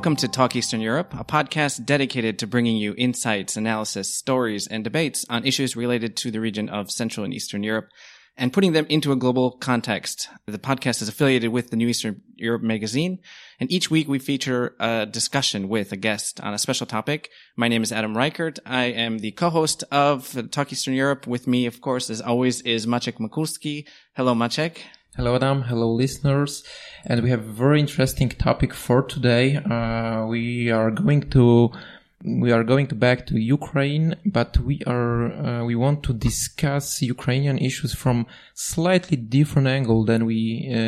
Welcome to Talk Eastern Europe, a podcast dedicated to bringing you insights, analysis, stories, and debates on issues related to the region of Central and Eastern Europe and putting them into a global context. The podcast is affiliated with the New Eastern Europe magazine, and each week we feature a discussion with a guest on a special topic. My name is Adam Reichert. I am the co-host of Talk Eastern Europe. With me, of course, as always, is Maciek Mikulski. Hello, Maciek. Hello, Adam. Hello, listeners. And we have a very interesting topic for today. We are going to back to Ukraine, but we want to discuss Ukrainian issues from slightly different angle than we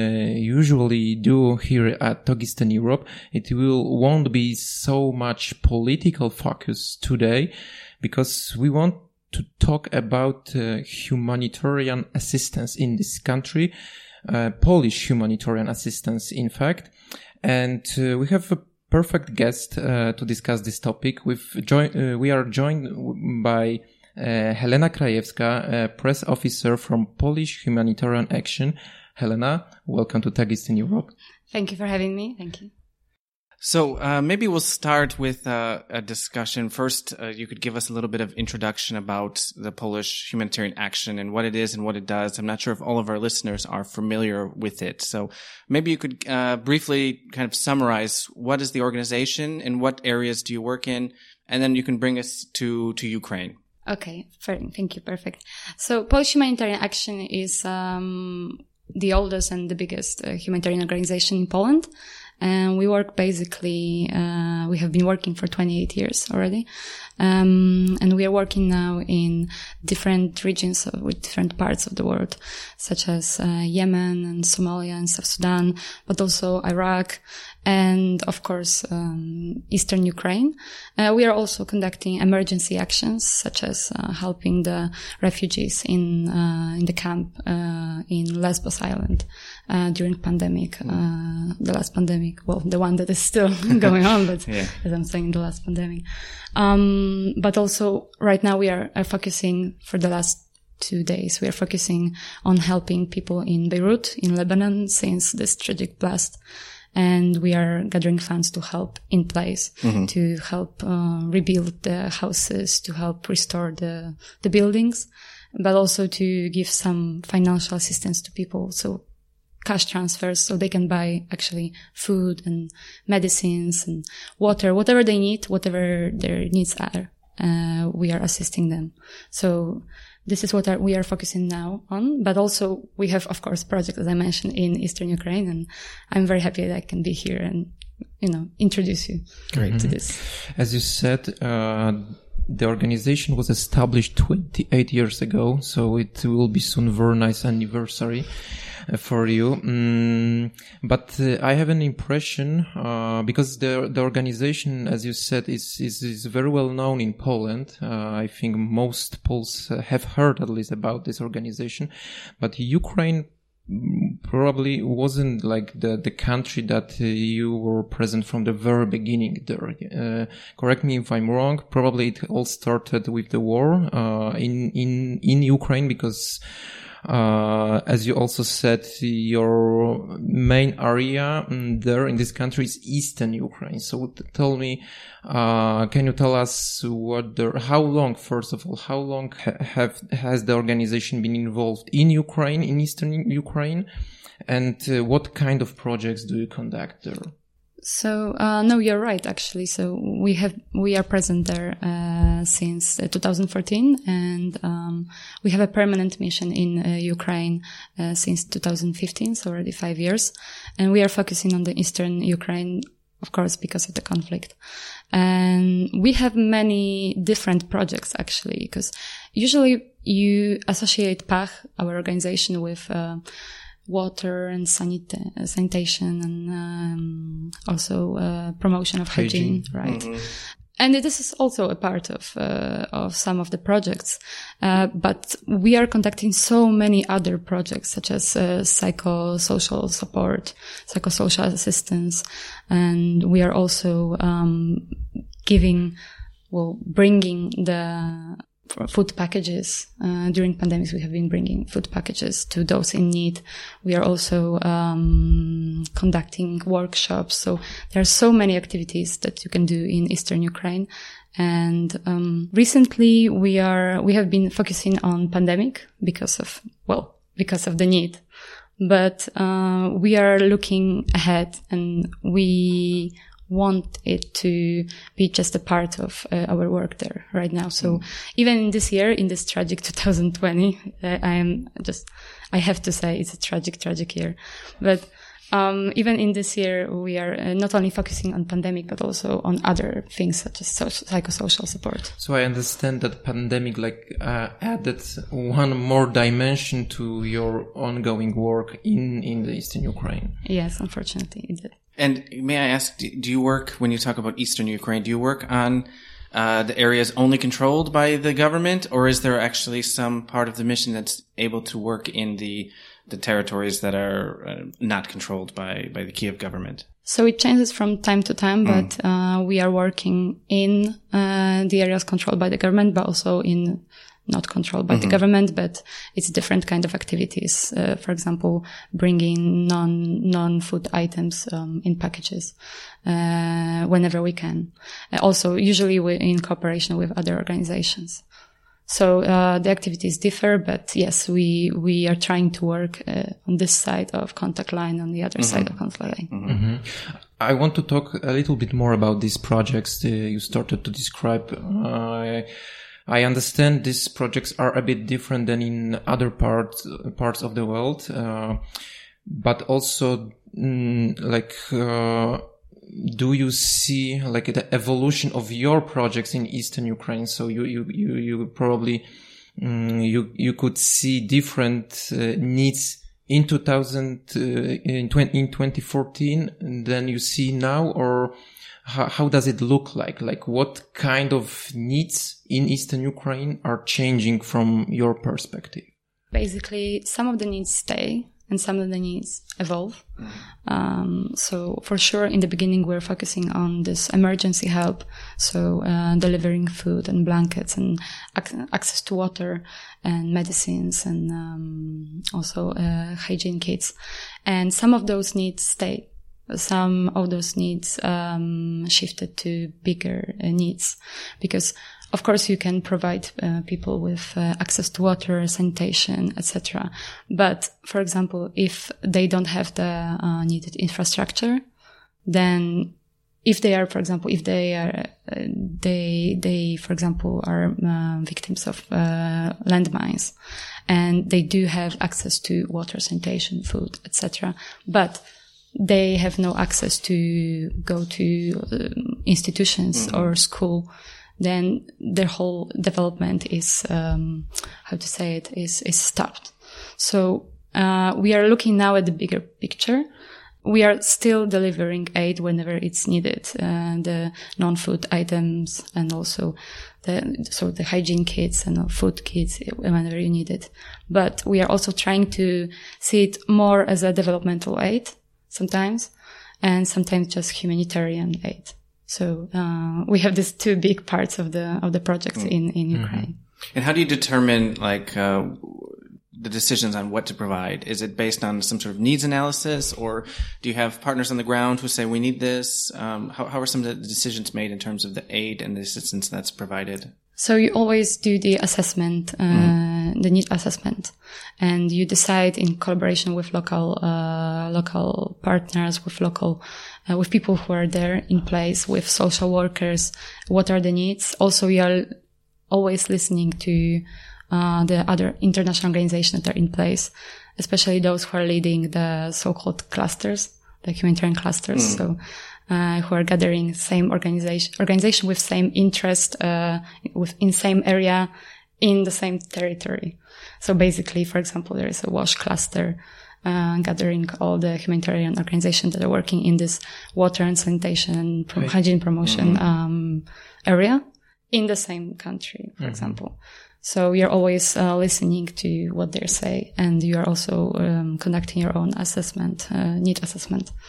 usually do here at Talk Eastern Europe. It won't be so much political focus today, because we want to talk about humanitarian assistance in this country. Polish humanitarian assistance, in fact. And we have a perfect guest to discuss this topic. We are joined by Helena Krajewska, press officer from Polish Humanitarian Action. Helena, welcome to Talk Eastern Europe. Thank you for having me. Thank you. So maybe we'll start with a discussion. First, you could give us a little bit of introduction about the Polish Humanitarian Action and what it is and what it does. I'm not sure if all of our listeners are familiar with it. So maybe you could briefly kind of summarize what is the organization and what areas do you work in, and then you can bring us to Ukraine. Okay, thank you. Perfect. So Polish Humanitarian Action is the oldest and the biggest humanitarian organization in Poland. And we work basically, we have been working for 28 years already. And we are working now in different regions with different parts of the world, such as Yemen and Somalia and South Sudan, but also Iraq and, of course, Eastern Ukraine. We are also conducting emergency actions, such as helping the refugees in the camp in Lesbos Island during pandemic, the last pandemic. Well, the one that is still going on, but yeah. As I'm saying, the last pandemic. But also right now we are focusing for the last 2 days. We are focusing on helping people in Beirut, in Lebanon, since this tragic blast. And we are gathering funds to help in place, to help rebuild the houses, to help restore the buildings, but also to give some financial assistance to people. So cash transfers, so they can buy actually food and medicines and water, whatever they need, whatever their needs are. We are assisting them. So this is what we are focusing now on. But also we have, of course, projects, as I mentioned, in Eastern Ukraine. And I'm very happy that I can be here and, introduce you to this. As you said, the organization was established 28 years ago. So it will be soon very nice anniversary for you. But I have an impression, because the organization, as you said, is very well known in Poland. I think most Poles have heard at least about this organization. But Ukraine probably wasn't like the country that you were present from the very beginning there. Correct me if I'm wrong. Probably it all started with the war in Ukraine, because as you also said, your main area there in this country is Eastern Ukraine. So tell me, can you tell us how long has the organization been involved in Ukraine, in Eastern Ukraine, and what kind of projects do you conduct there? So, no, you're right, actually. So we are present there, since 2014, and, we have a permanent mission in, Ukraine, since 2015, so already 5 years. And we are focusing on the Eastern Ukraine, of course, because of the conflict. And we have many different projects, actually, because usually you associate PACH, our organization, with, water and sanitation and also promotion of hygiene, right? Mm-hmm. And this is also a part of some of the projects. But we are conducting so many other projects, such as psychosocial support, psychosocial assistance, and we are also bringing the food packages. During pandemics, we have been bringing food packages to those in need. We are also conducting workshops. So there are so many activities that you can do in Eastern Ukraine. And recently we have been focusing on pandemic because of the need. But we are looking ahead, and we want it to be just a part of our work there right now. So even this year, in this tragic 2020, I have to say it's a tragic year. But even in this year, we are not only focusing on pandemic, but also on other things such as psychosocial support. So I understand that pandemic added one more dimension to your ongoing work in the Eastern Ukraine. Yes, unfortunately, it did. And may I ask, do you work, when you talk about Eastern Ukraine, do you work on the areas only controlled by the government, or is there actually some part of the mission that's able to work in the territories that are not controlled by the Kiev government? So it changes from time to time, but we are working in the areas controlled by the government, but also in not controlled by the government, but it's different kind of activities. For example, bringing non-food items in packages whenever we can. Also, usually in cooperation with other organizations. So the activities differ, but yes, we are trying to work on this side of contact line, on the other side of contact line. I want to talk a little bit more about these projects you started to describe. I understand these projects are a bit different than in other parts of the world, but also do you see the evolution of your projects in Eastern Ukraine? So you probably you could see different needs in 2014 than you see now, or how does it look like? Like what kind of needs in Eastern Ukraine are changing from your perspective? Basically, some of the needs stay and some of the needs evolve. So for sure, in the beginning, we're focusing on this emergency help. So delivering food and blankets and access to water and medicines and also hygiene kits. And some of those needs stay. Some of those needs shifted to bigger needs, because of course you can provide people with access to water, sanitation, etc. But for example, if they don't have the needed infrastructure, then if they are, for example, victims of landmines, and they do have access to water, sanitation, food, etc., but they have no access to go to institutions or school, then their whole development is, is stopped. So, we are looking now at the bigger picture. We are still delivering aid whenever it's needed, the non-food items and also the hygiene kits and food kits whenever you need it. But we are also trying to see it more as a developmental aid sometimes, and sometimes just humanitarian aid. So we have these two big parts of the project in Ukraine. And how do you determine the decisions on what to provide? Is it based on some sort of needs analysis, or do you have partners on the ground who say we need this? How are some of the decisions made in terms of the aid and the assistance that's provided? So you always do the assessment, the need assessment, and you decide in collaboration with local partners, with people who are there in place, with social workers, what are the needs. Also, you are always listening to the other international organizations that are in place, especially those who are leading the so-called clusters, the humanitarian clusters. So, who are gathering same organization with same interest, in same area, in the same territory. So basically, for example, there is a WASH cluster, gathering all the humanitarian organizations that are working in this water and sanitation and hygiene promotion, area in the same country, for example. So you're always listening to what they say, and you are also conducting your own assessment, need assessment.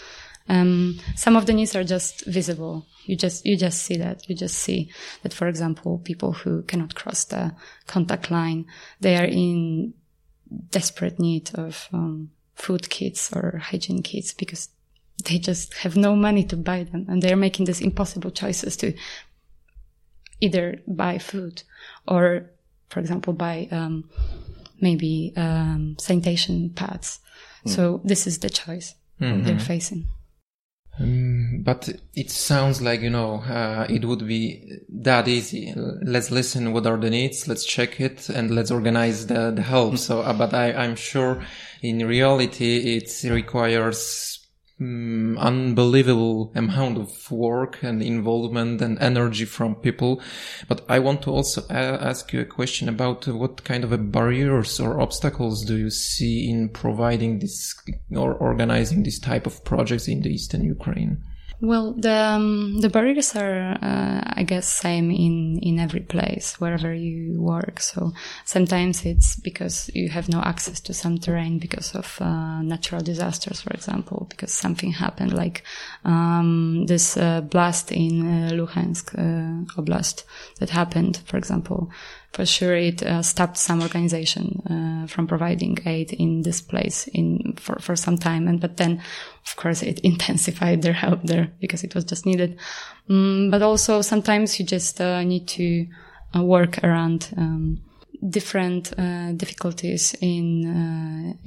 Some of the needs are just visible. You just see that. You just see that, for example, people who cannot cross the contact line, they are in desperate need of food kits or hygiene kits because they just have no money to buy them, and they're making these impossible choices to either buy food or, for example, buy maybe sanitation pads. So this is the choice they're facing. But it sounds like, it would be that easy. Let's listen what are the needs, let's check it, and let's organize the help. So, but I'm sure in reality it requires unbelievable amount of work and involvement and energy from people. But I want to also ask you a question about what kind of barriers or obstacles do you see in providing this or organizing this type of projects in the Eastern Ukraine? Well, the barriers are, I guess, same in every place, wherever you work. So sometimes it's because you have no access to some terrain because of natural disasters, for example, because something happened, like this blast in Luhansk Oblast that happened, for example. For sure, it stopped some organization from providing aid in this place for some time, but then, of course, it intensified their help there because it was just needed. But also sometimes you just need to work around different difficulties in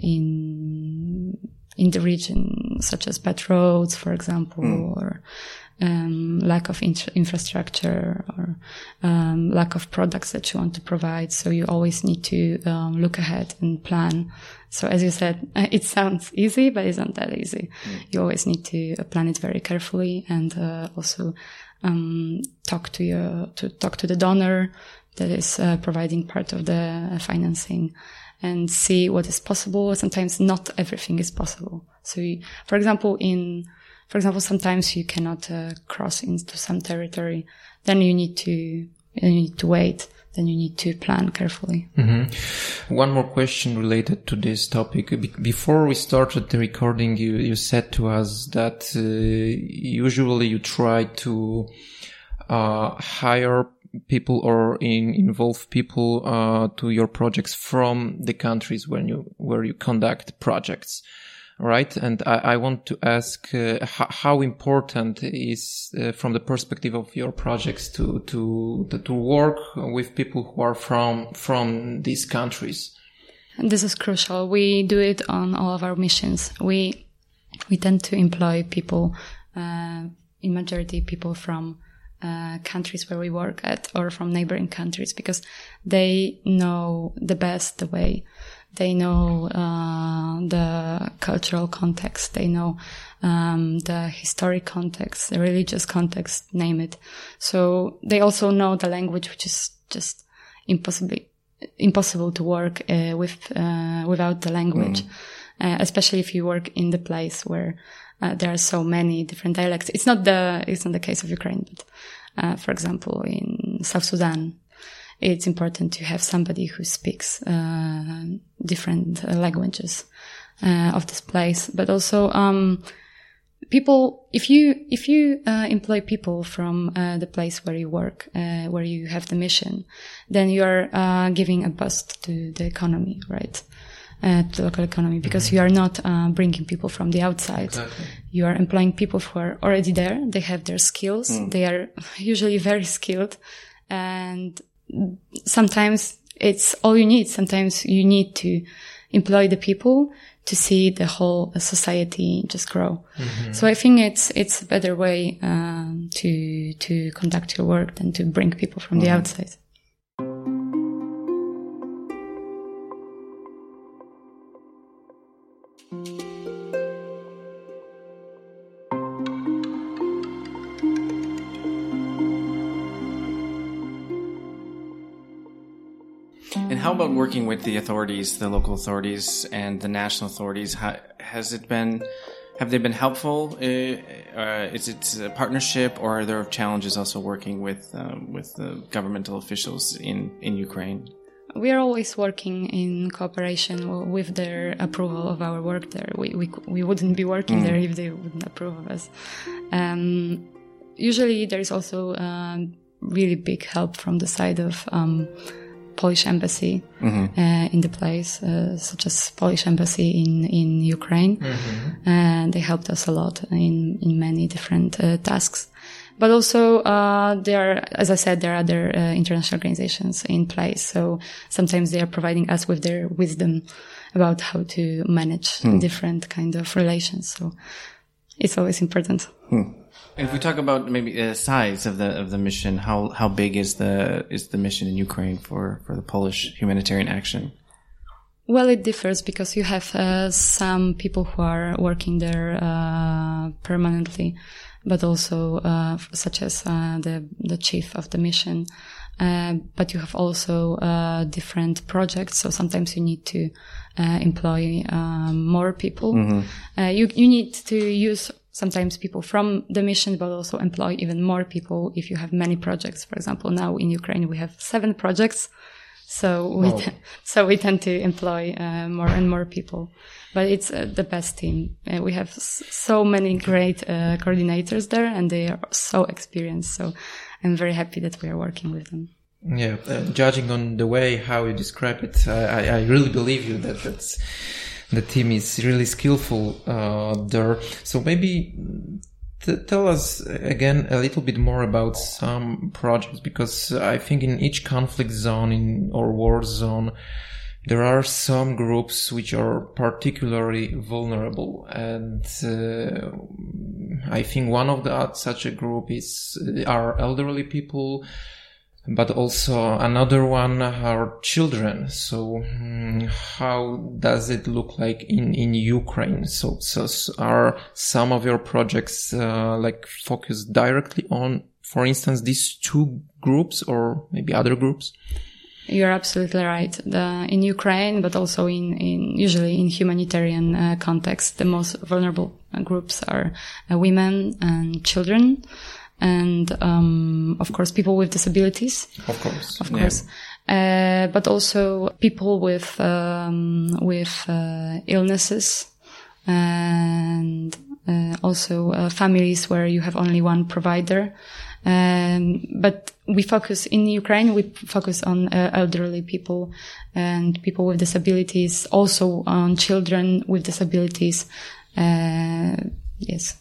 the region, such as bad roads, for example, or lack of infrastructure or lack of products that you want to provide. So you always need to look ahead and plan. So as you said, it sounds easy, but it's not that easy. You always need to plan it very carefully and also talk to the donor that is providing part of the financing and see what is possible. Sometimes not everything is possible. So for example, sometimes you cannot cross into some territory. Then you need to wait. Then you need to plan carefully. Mm-hmm. One more question related to this topic. Before we started the recording, you said to us that usually you try to hire people or involve people to your projects from the countries where you conduct projects. Right. And I want to ask how important is from the perspective of your projects to work with people who are from these countries. And this is crucial. We do it on all of our missions. We tend to employ people, in majority people from countries where we work at or from neighboring countries, because they know the best the way. They know the cultural context. They know the historic context, the religious context, name it. So they also know the language, which is just impossible to work without the language. Especially if you work in the place where there are so many different dialects. It's not the case of Ukraine, but for example, in South Sudan, it's important to have somebody who speaks different languages of this place. But also, people, if you employ people from the place where you work, where you have the mission, then you are giving a boost to the economy, right? To the local economy, because you are not bringing people from the outside. Exactly. You are employing people who are already there. They have their skills. They are usually very skilled, and sometimes it's all you need. Sometimes you need to employ the people to see the whole society just grow. Mm-hmm. So I think it's a better way to conduct your work than to bring people from the outside. And how about working with the authorities, the local authorities and the national authorities? Have they been helpful? Is it a partnership, or are there challenges also working with the governmental officials in Ukraine? We are always working in cooperation with their approval of our work there. We wouldn't be working there if they wouldn't approve of us. Usually there is also really big help from the side of Polish embassy in the place, such as Polish embassy in Ukraine. And they helped us a lot in many different tasks. But also, as I said, there are other international organizations in place. So sometimes they are providing us with their wisdom about how to manage different kind of relations. So it's always important. If we talk about maybe the size of the mission, how big is the mission in Ukraine for the Polish humanitarian action? Well, it differs because you have some people who are working there permanently, but also such as the chief of the mission. But you have also different projects, so sometimes you need to employ more people. You need to use sometimes people from the mission, but also employ even more people if you have many projects. For example, now in Ukraine we have 7 projects, so we tend to employ more and more people. But it's the best team. We have so many great coordinators there, and they are so experienced. So I'm very happy that we are working with them. Yeah, judging on the way how you describe it, I really believe you that's the team is really skillful there. So maybe tell us again a little bit more about some projects, because I think in each conflict zone or war zone, there are some groups which are particularly vulnerable, and I think one of such a group are elderly people, but also another one are children. So how does it look like in Ukraine? So are some of your projects focused directly on, for instance, these 2 groups or maybe other groups? You're absolutely right. In Ukraine, but also usually in humanitarian context, the most vulnerable groups are women and children. And, of course, people with disabilities. Of course. Yeah. But also people with illnesses, and also families where you have only one provider. But we focus on elderly people and people with disabilities, also on children with disabilities. Yes,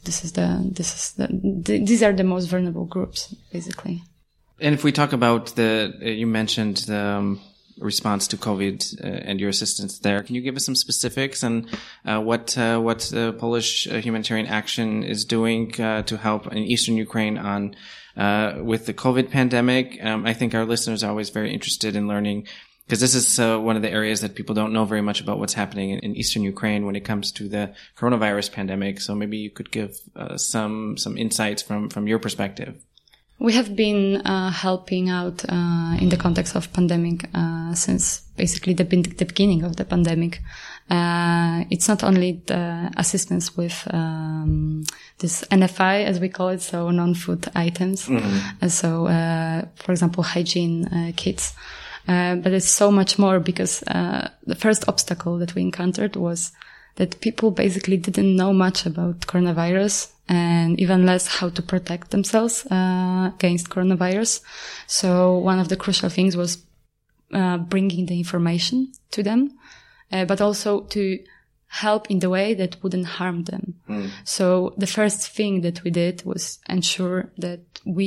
these are the most vulnerable groups, basically. And if we talk about you mentioned the response to COVID and your assistance there, can you give us some specifics on what the Polish humanitarian action is doing to help in Eastern Ukraine with the COVID pandemic? I think our listeners are always very interested in learning, because this is one of the areas that people don't know very much about what's happening in Eastern Ukraine when it comes to the coronavirus pandemic. So maybe you could give some insights from your perspective. We have been helping out in the context of pandemic since basically the beginning of the pandemic. It's not only the assistance with this NFI, as we call it, so non-food items. So, for example, hygiene kits. But it's so much more, because the first obstacle that we encountered was that people basically didn't know much about coronavirus, and even less how to protect themselves against coronavirus. So one of the crucial things was bringing the information to them, but also to help in the way that wouldn't harm them. So the first thing that we did was ensure that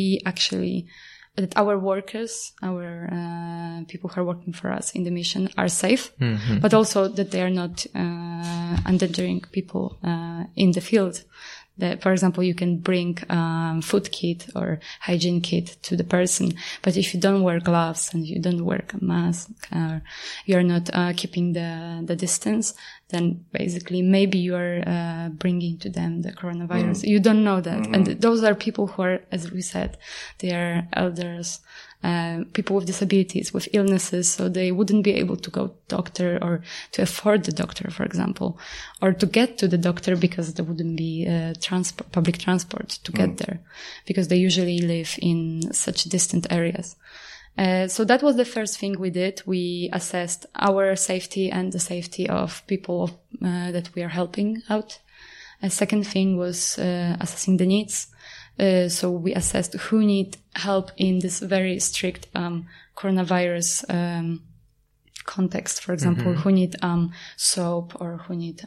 that our workers, our people who are working for us in the mission are safe, but also that they are not endangering people in the field. For example, you can bring food kit or hygiene kit to the person, but if you don't wear gloves and you don't wear a mask, or you're not keeping the distance, then basically maybe you are bringing to them the coronavirus. You don't know that. And those are people who are, as we said, they are elders, people with disabilities, with illnesses, so they wouldn't be able to go to the doctor or to afford the doctor, for example, or to get to the doctor because there wouldn't be public transport to get there, because they usually live in such distant areas. So that was the first thing we did. We assessed our safety and the safety of people that we are helping out. A second thing was assessing the needs. So we assessed who need help in this very strict coronavirus context. For example, who need soap, or who need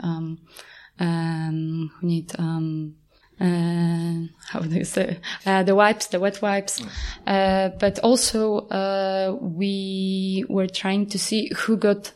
how do you say, the wet wipes. But also, we were trying to see who got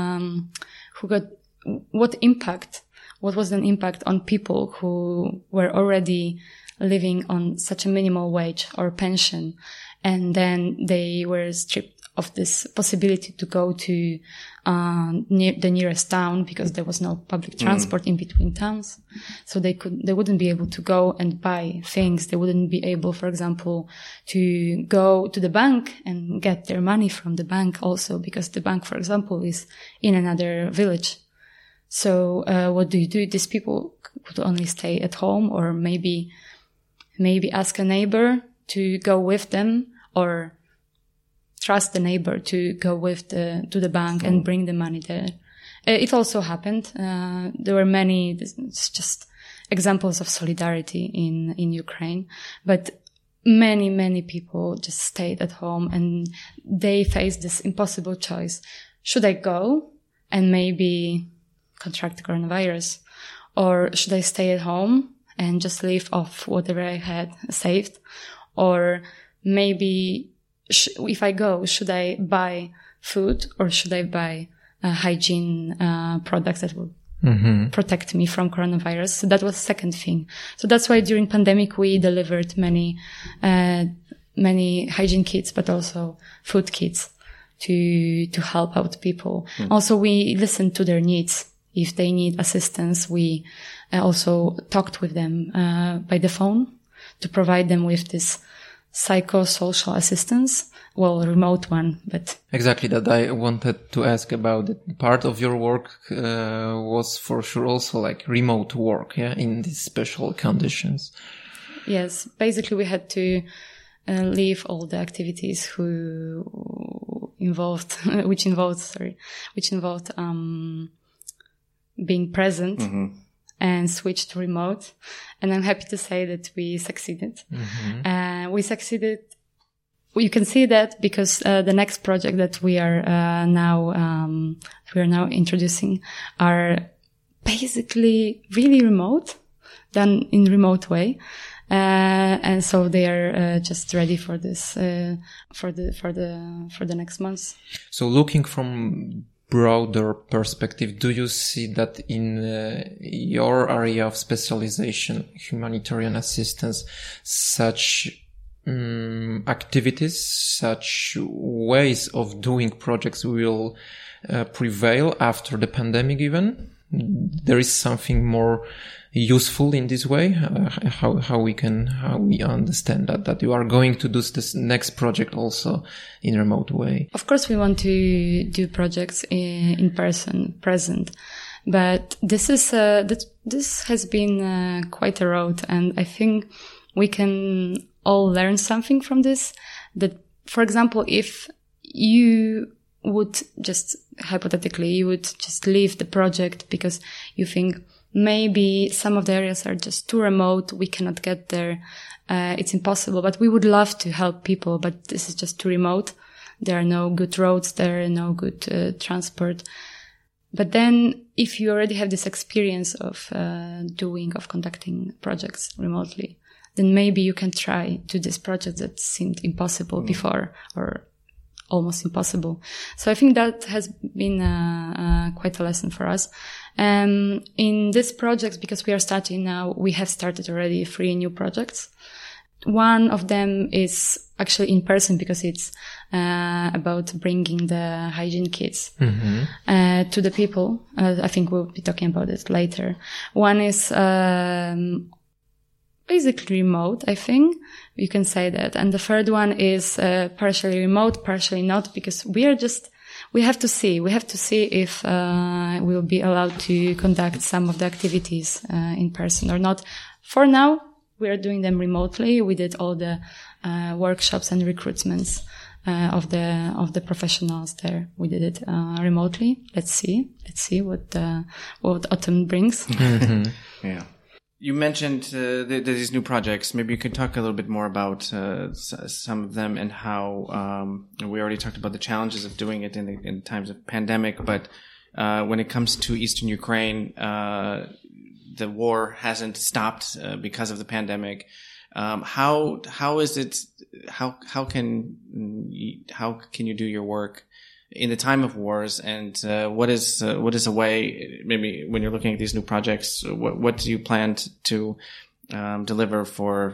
what impact, what was an impact on people who were already living on such a minimal wage or pension. And then they were stripped of this possibility to go to the nearest town because there was no public transport in between towns. So they wouldn't be able to go and buy things. They wouldn't be able, for example, to go to the bank and get their money from the bank also, because the bank, for example, is in another village. So what do? These people could only stay at home, or maybe ask a neighbor to go with them, or trust the neighbor to go with to the bank and bring the money there. It also happened. There were many, it's just examples of solidarity in Ukraine, but many people just stayed at home and they faced this impossible choice. Should I go and maybe contract coronavirus, or should I stay at home and just live off whatever I had saved? Or maybe if I go, should I buy food, or should I buy hygiene products that will protect me from coronavirus? So that was the second thing. So that's why during pandemic we delivered many hygiene kits, but also food kits to help out people. Also, we listened to their needs. If they need assistance, we also talked with them by the phone to provide them with this psychosocial assistance, well, remote one, but exactly that I wanted to ask about it. Part of your work was for sure also like remote work, yeah, in these special conditions. Yes, basically we had to leave all the activities which involved being present and switch to remote. And I'm happy to say that we succeeded. We succeeded. You can see that because the next project that we are now introducing are basically really remote, done in remote way. And so they are just ready for this for the next months. So looking from broader perspective, do you see that in your area of specialization, humanitarian assistance, such activities, such ways of doing projects will prevail after the pandemic even? There is something more useful in this way? How we understand that you are going to do this next project also in a remote way? Of course, we want to do projects in person, present, but this has been quite a road, and I think we can all learn something from this. That, for example, if you would just hypothetically, you would just leave the project because you think maybe some of the areas are just too remote, we cannot get there, it's impossible, but we would love to help people, but this is just too remote. There are no good roads there, no good transport. But then if you already have this experience of conducting projects remotely, then maybe you can try to this project that seemed impossible before, or almost impossible. So I think that has been quite a lesson for us. In this project, because we are starting now, we have started already 3 new projects. One of them is actually in person because it's about bringing the hygiene kits to the people. I think we'll be talking about it later. One is basically remote, I think you can say that. And the third one is partially remote, partially not, because we have to see if we'll be allowed to conduct some of the activities in person or not. For now, we are doing them remotely. We did all the workshops and recruitments of the professionals there. We did it remotely. Let's see what autumn brings. Mm-hmm. Yeah. You mentioned these new projects. Maybe you could talk a little bit more about some of them and how we already talked about the challenges of doing it in times of pandemic. But when it comes to Eastern Ukraine, the war hasn't stopped because of the pandemic. How can you do your work in the time of wars, and what is a way, maybe when you're looking at these new projects, what do you plan to deliver for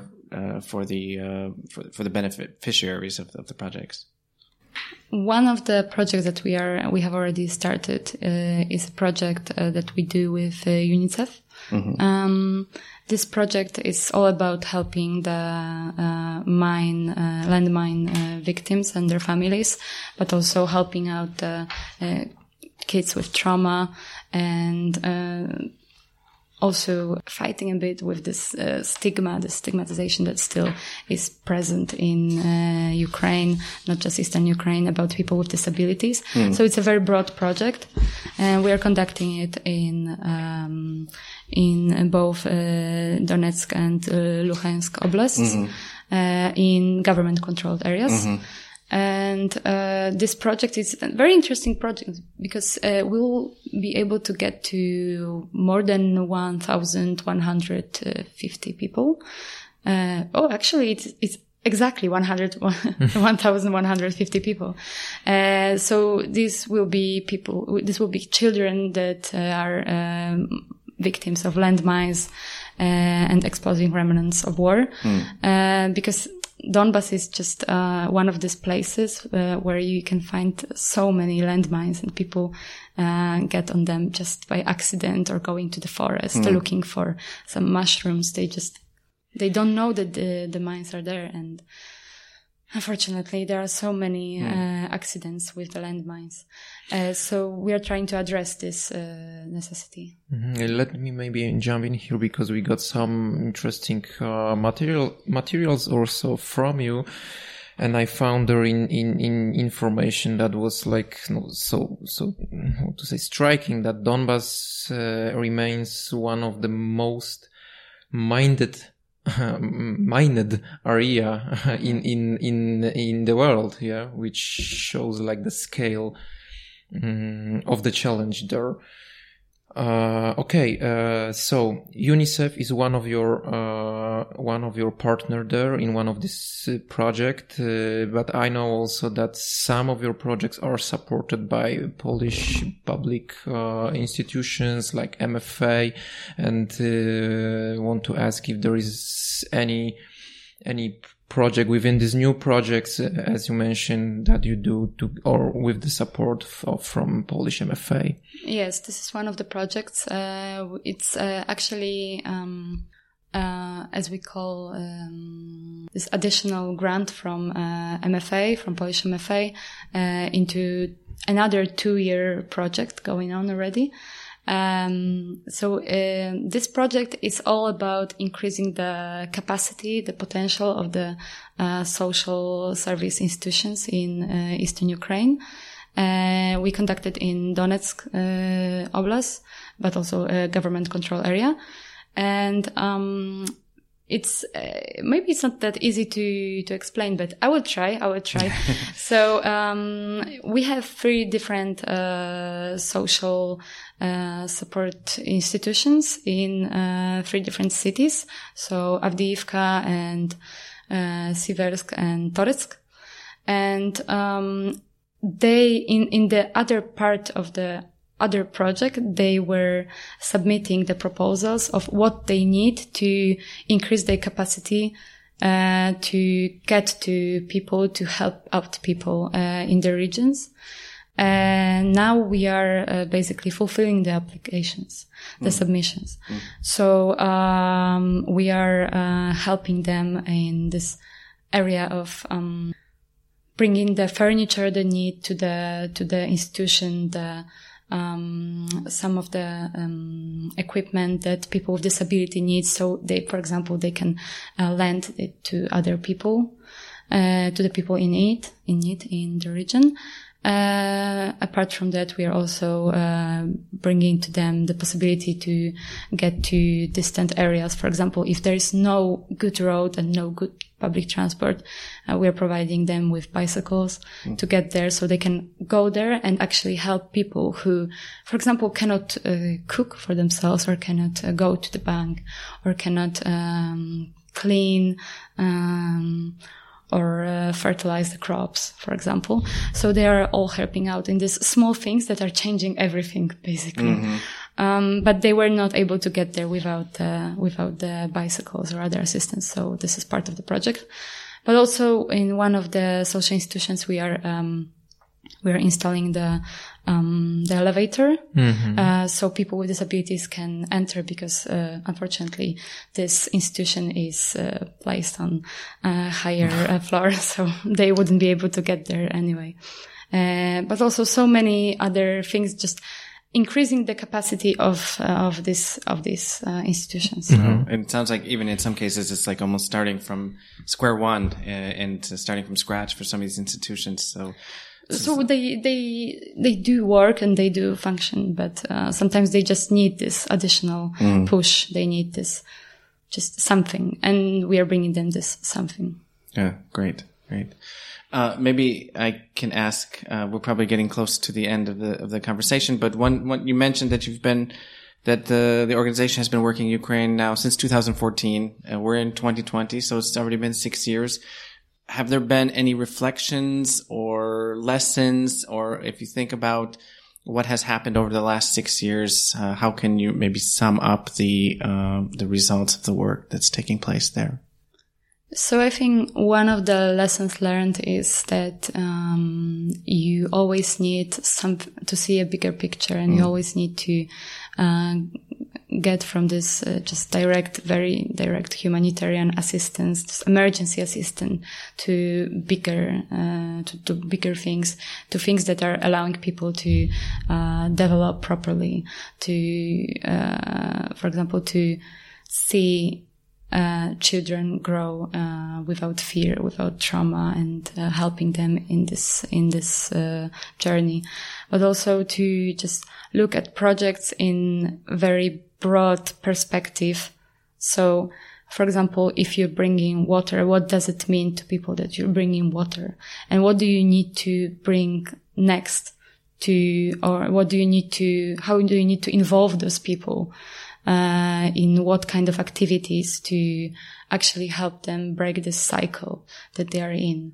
the beneficiaries of the projects? One of the projects that we have already started is a project that we do with UNICEF. Mm-hmm. This project is all about helping the landmine victims and their families, but also helping out the kids with trauma, and also fighting a bit with this the stigmatization that still is present in Ukraine, not just Eastern Ukraine, about people with disabilities. So it's a very broad project, and we are conducting it in both Donetsk and Luhansk oblasts, in government-controlled areas. Mm-hmm. And this project is a very interesting project because we'll be able to get to more than 1,150 people. Actually, it's exactly 1,150 people. So this will be children that are victims of landmines and exposing remnants of war, because Donbas is just one of these places where you can find so many landmines, and people get on them just by accident or going to the forest looking for some mushrooms. They don't know that the mines are there, and unfortunately there are so many accidents with the landmines. So we are trying to address this necessity. Mm-hmm. Let me maybe jump in here, because we got some interesting materials also from you, and I found there in information that was like so how to say, striking, that Donbas remains one of the most mined area in the world, which shows like the scale of the challenge there. So UNICEF is one of your partner there in one of this project, but I know also that some of your projects are supported by Polish public institutions like MFA, and want to ask if there is any project within these new projects, as you mentioned, that you do or with the support from Polish MFA. Yes, this is one of the projects. It's actually, as we call this additional grant from MFA, from Polish MFA, into another 2-year project going on already. So this project is all about increasing the capacity, the potential of the social service institutions in Eastern Ukraine. We conducted in Donetsk Oblast, but also a government control area. And it's maybe it's not that easy to explain, but I will try. So we have 3 different social support institutions in 3 different cities. So Avdiivka and Siversk and Toretsk. And they in the other part of the other project, they were submitting the proposals of what they need to increase their capacity to get to people, to help out people in the regions. And now we are basically fulfilling the applications, the submissions. So we are helping them in this area of bringing the furniture they need to the institution, some of the equipment that people with disability need, so they, for example, they can lend it to other people. to the people in need in the region. Apart from that, we are also bringing to them the possibility to get to distant areas. For example, if there is no good road and no good public transport, we are providing them with bicycles to get there, so they can go there and actually help people who, for example, cannot cook for themselves, or cannot go to the bank, or cannot clean or fertilize the crops, for example. So they are all helping out in these small things that are changing everything, basically. But they were not able to get there without the bicycles or other assistance. So this is part of the project. But also in one of the social institutions, we are installing the elevator, so people with disabilities can enter, because unfortunately this institution is placed on a higher floor, so they wouldn't be able to get there anyway. But also so many other things, just increasing the capacity of these institutions. And it sounds like even in some cases it's like almost starting from square one and starting from scratch for some of these institutions. So they do work and they do function, but sometimes they just need this additional push. They need this just something, and we are bringing them this something. Yeah, great. Maybe I can ask. We're probably getting close to the end of the conversation, but one you mentioned that the organization has been working in Ukraine now since 2014. We're in 2020, so it's already been 6 years. Have there been any reflections or lessons, or if you think about what has happened over the last 6 years, how can you maybe sum up the results of the work that's taking place there? So I think one of the lessons learned is that you always need to see a bigger picture, and you always need to get from this just very direct humanitarian assistance, just emergency assistance, to bigger things, to things that are allowing people to develop properly, to for example, to see children grow without fear, without trauma, and helping them in this journey, but also to just look at projects in very broad perspective. So, for example, if you're bringing water, what does it mean to people that you're bringing water, and what do you need to bring next or how do you need to involve those people in what kind of activities to actually help them break this cycle that they are in.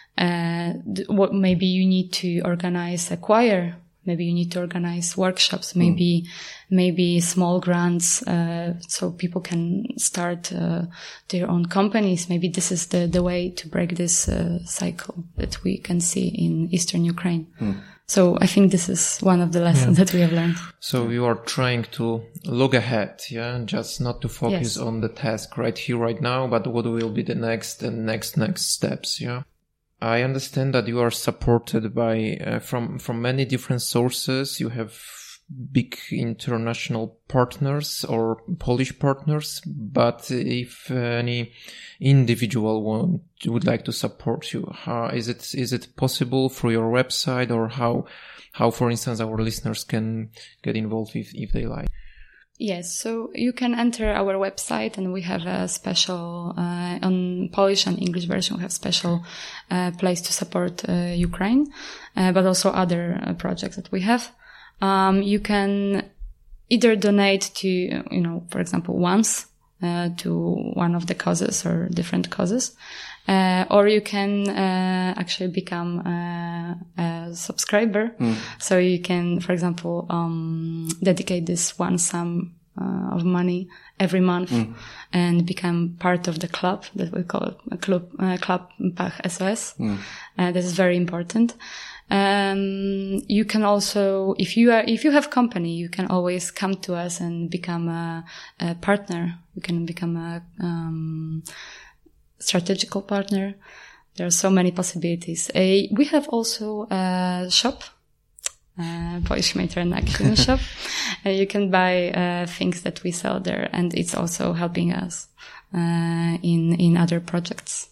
What maybe you need to organize a choir, maybe you need to organize workshops, maybe small grants, so people can start their own companies. Maybe this is the way to break this cycle that we can see in Eastern Ukraine. So I think this is one of the lessons that we have learned. So you are trying to look ahead, just not to focus on the task right here, right now, but what will be the next steps, I understand that you are supported by from many different sources. You have big international partners or Polish partners, but if any individual would like to support you, is it possible through your website, or how for instance our listeners can get involved if they like? Yes, so you can enter our website, and we have a special, on Polish and English version, we have special place to support Ukraine, but also other projects that we have. You can either donate to, for example, once to one of the causes or different causes, or you can actually become a subscriber. So you can, for example, dedicate this one sum of money every month and become part of the club that we call Club Pach SOS. This is very important. You can also, if you have company, you can always come to us and become a partner. You can become a strategical partner. There are so many possibilities. We have also a shop, Polish Humanitarian Action shop. You can buy things that we sell there, and it's also helping us in other projects.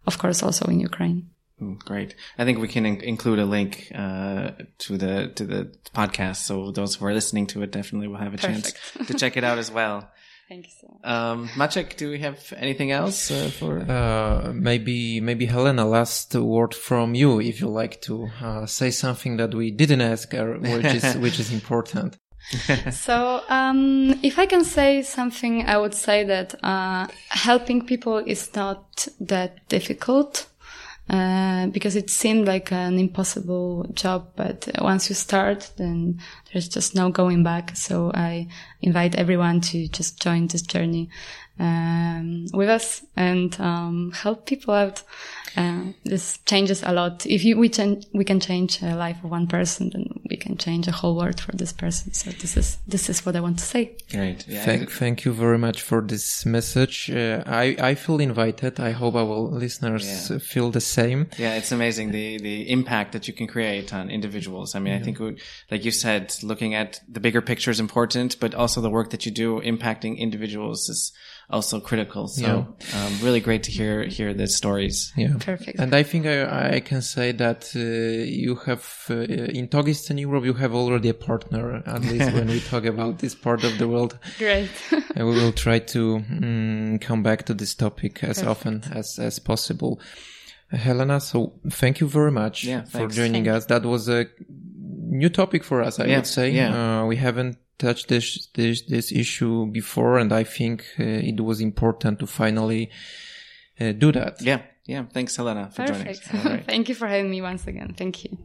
of course, also in Ukraine. Great. I think we can include a link to the podcast, so those who are listening to it definitely will have a chance to check it out as well. Thank you so much. Maciek, do we have anything else for? Maybe Helena, last word from you, if you like to say something that we didn't ask, which is important. So, if I can say something, I would say that helping people is not that difficult. Because it seemed like an impossible job, but once you start, then there's just no going back. So I invite everyone to just join this journey with us and help people out. This changes a lot. If we can change the life of one person, then we can change a whole world for this person. So this is what I want to say. Great. Yeah. Thank you very much for this message. I feel invited. I hope our listeners feel the same. Yeah, it's amazing the impact that you can create on individuals. I mean, I think, like you said, looking at the bigger picture is important, but also the work that you do impacting individuals is also critical. So, really great to hear the stories. Yeah. Perfect. And I think I can say that you have, in Togiston Europe, you have already a partner, at least when we talk about this part of the world. Great. And we will try to come back to this topic as often as possible. Helena, so thank you very much for joining us. That was a new topic for us, I would say. Yeah. We haven't touched this issue before, and I think it was important to finally do that. Yeah. Thanks, Helena, for joining us. Right. Thank you for having me once again. Thank you.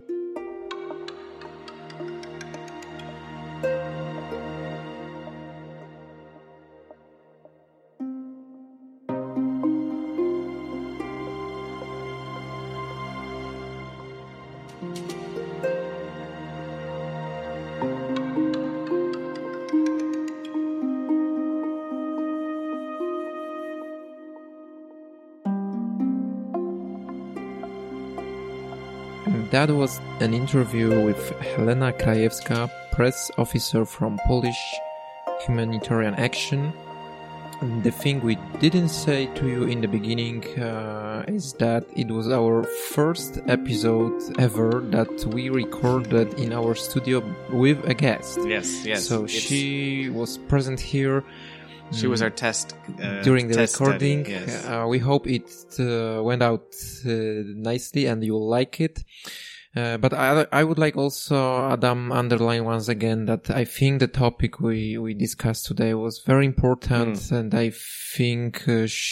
That was an interview with Helena Krajewska, press officer from Polish Humanitarian Action. The thing we didn't say to you in the beginning is that it was our first episode ever that we recorded in our studio with a guest. Yes. So she was present here. She was our test during the recording. Study, yes. We hope it went out nicely and you'll like it. But I would like also, Adam, underline once again that I think the topic we discussed today was very important, and I think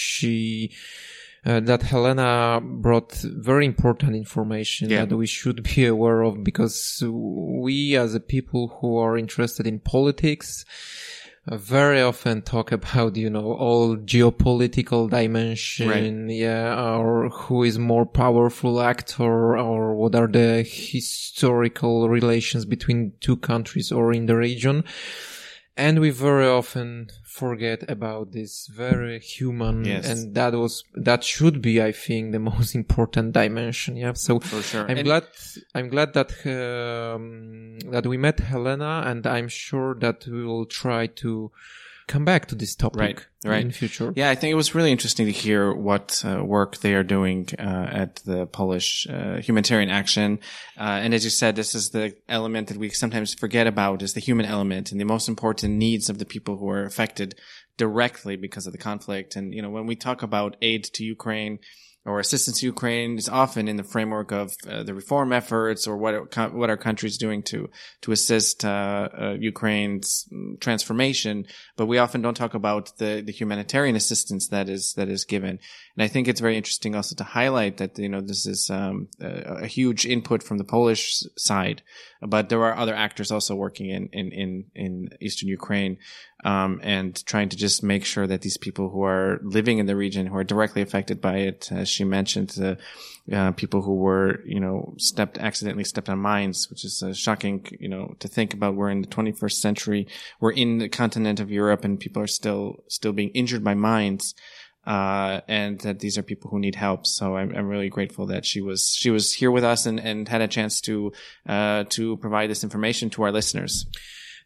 that Helena brought very important information that we should be aware of, because we as a people who are interested in politics very often talk about, all geopolitical dimension, or who is more powerful actor, or what are the historical relations between two countries or in the region. And we very often forget about this very human, and that should be, I think, the most important dimension. Yeah. So for sure. I'm glad that that we met Helena, and I'm sure that we will try to come back to this topic in future. Yeah, I think it was really interesting to hear what work they are doing at the Polish Humanitarian Action. And as you said, this is the element that we sometimes forget about, is the human element and the most important needs of the people who are affected directly because of the conflict. And, when we talk about aid to Ukraine or assistance to Ukraine, is often in the framework of the reform efforts or what our country is doing to assist Ukraine's transformation. But we often don't talk about the humanitarian assistance that is given. And I think it's very interesting also to highlight that, this is a huge input from the Polish side, but there are other actors also working in Eastern Ukraine, and trying to just make sure that these people who are living in the region, who are directly affected by it, as she mentioned, people who were, accidentally stepped on mines, which is shocking, to think about. We're in the 21st century. We're in the continent of Europe, and people are still being injured by mines. And that these are people who need help. So I'm really grateful that she was here with us and had a chance to provide this information to our listeners.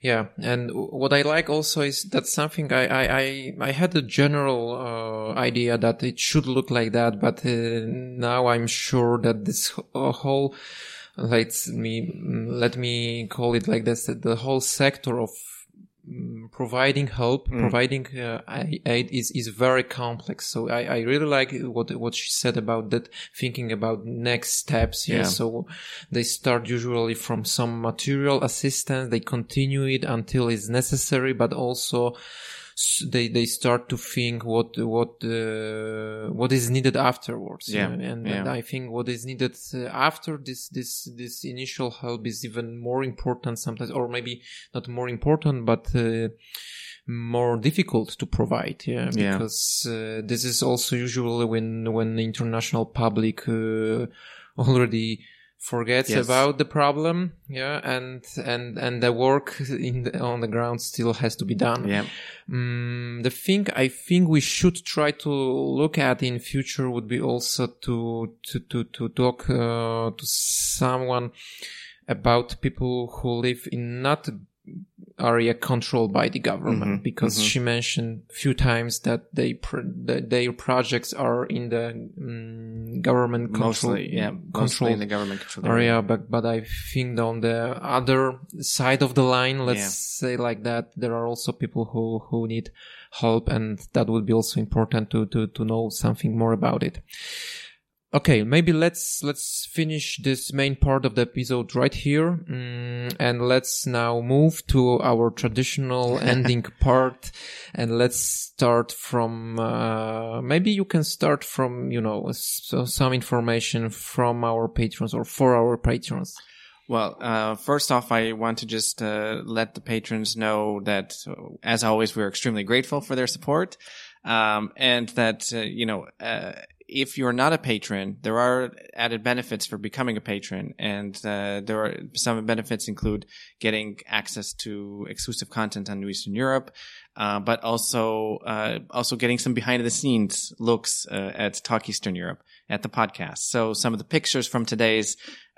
Yeah, and what I like also is that something I had a general idea that it should look like that, but now I'm sure that this whole, let me call it like this, the whole sector of providing help, providing aid is very complex. So I really like what she said about that, thinking about next steps. Yeah. So they start usually from some material assistance, they continue it until it's necessary, but also they start to think what is needed afterwards. And I think what is needed after this initial help is even more important sometimes, or maybe not more important, but more difficult to provide. Because this is also usually when the international public already forgets about the problem, and the work on the ground still has to be done. The thing I think we should try to look at in future would be also to talk to someone about people who live in not area controlled by the government, because she mentioned a few times that their projects are in the government mostly in the government controlled area. But I think on the other side of the line, let's say like that, there are also people who need help, and that would be also important to know something more about it. Okay, maybe let's finish this main part of the episode right here, and let's now move to our traditional ending part, and let's start from, maybe you can start from, some information from our patrons or for our patrons. Well, first off, I want to just let the patrons know that, as always, we're extremely grateful for their support, and that, if you're not a patron, there are added benefits for becoming a patron, and there are some benefits include getting access to exclusive content on New Eastern Europe, but also getting some behind the scenes looks at Talk Eastern Europe at the podcast. So some of the pictures from today's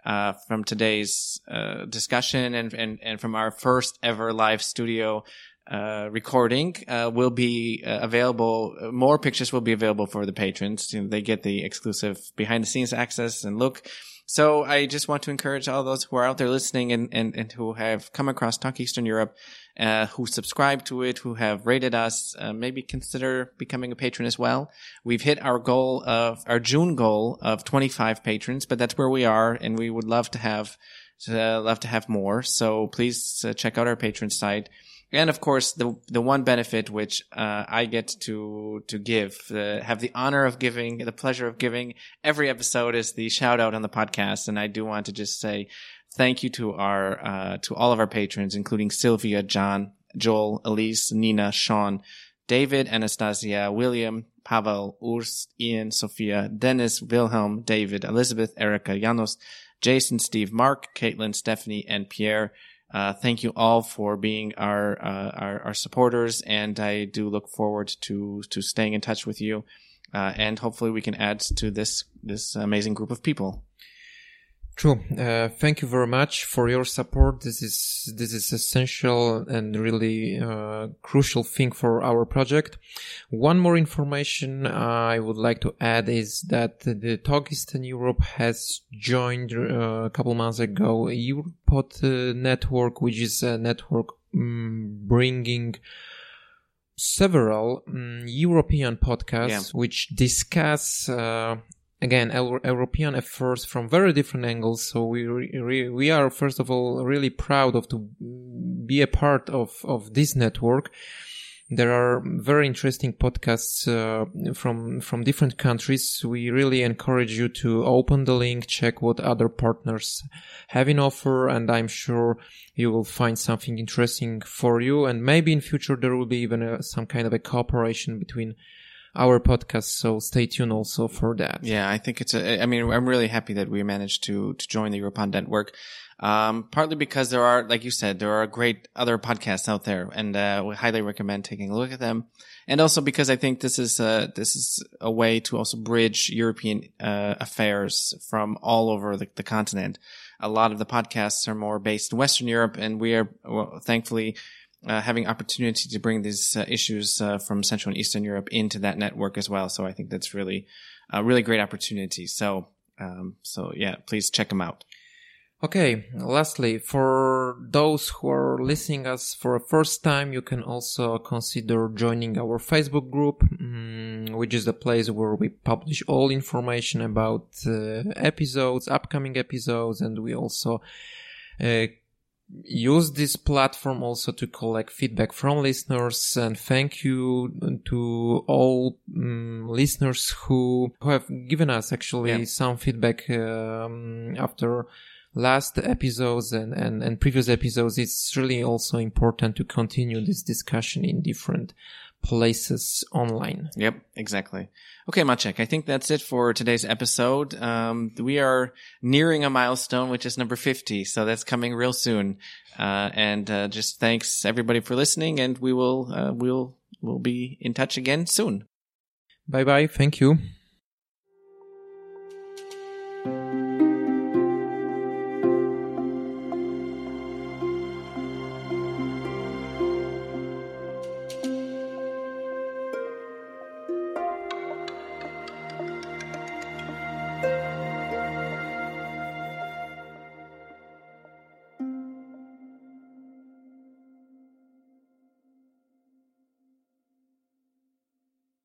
discussion and from our first ever live studio recording will be available. More pictures will be available for the patrons. They get the exclusive behind the scenes access and look. So I just want to encourage all those who are out there listening and who have come across Talk Eastern Europe, who subscribe to it, who have rated us, maybe consider becoming a patron as well. We've hit our June goal of 25 patrons, but that's where we are, and we would love to have more. So please check out our patron site. And of course, the one benefit which I get to give, have the honor of giving, the pleasure of giving every episode, is the shout out on the podcast. And I do want to just say thank you to all of our patrons, including Sylvia, John, Joel, Elise, Nina, Sean, David, Anastasia, William, Pavel, Urs, Ian, Sophia, Dennis, Wilhelm, David, Elizabeth, Erica, Janos, Jason, Steve, Mark, Caitlin, Stephanie, and Pierre. Thank you all for being our supporters, and I do look forward to staying in touch with you, and hopefully we can add to this amazing group of people. True. Thank you very much for your support. This is essential and really crucial thing for our project. One more information I would like to add is that the Talk Eastern Europe has joined a couple months ago a Europod network, which is a network bringing several European podcasts which discuss again, European affairs from very different angles. So we are, first of all, really proud to be a part of this network. There are very interesting podcasts from different countries. We really encourage you to open the link, check what other partners have in offer, and I'm sure you will find something interesting for you. And maybe in future there will be even some kind of a cooperation between our podcast, so stay tuned also for that. Yeah, I think I'm really happy that we managed to join the Europod network. Partly because there are, like you said, there are great other podcasts out there, and we highly recommend taking a look at them. And also because I think this is a way to also bridge European affairs from all over the continent. A lot of the podcasts are more based in Western Europe, and we are thankfully having opportunity to bring these issues from Central and Eastern Europe into that network as well. So I think that's really a really great opportunity. So yeah, please check them out. Okay, lastly, for those who are listening us for the first time, you can also consider joining our Facebook group, which is the place where we publish all information about episodes, upcoming episodes, and we also use this platform also to collect feedback from listeners. And thank you to all listeners who have given us actually some feedback after last episodes and previous episodes. It's really also important to continue this discussion in different places online. Yep, exactly. Okay, Maciek, I think that's it for today's episode. We are nearing a milestone, which is number 50. So that's coming real soon. And just thanks everybody for listening, and we'll be in touch again soon. Bye bye. Thank you.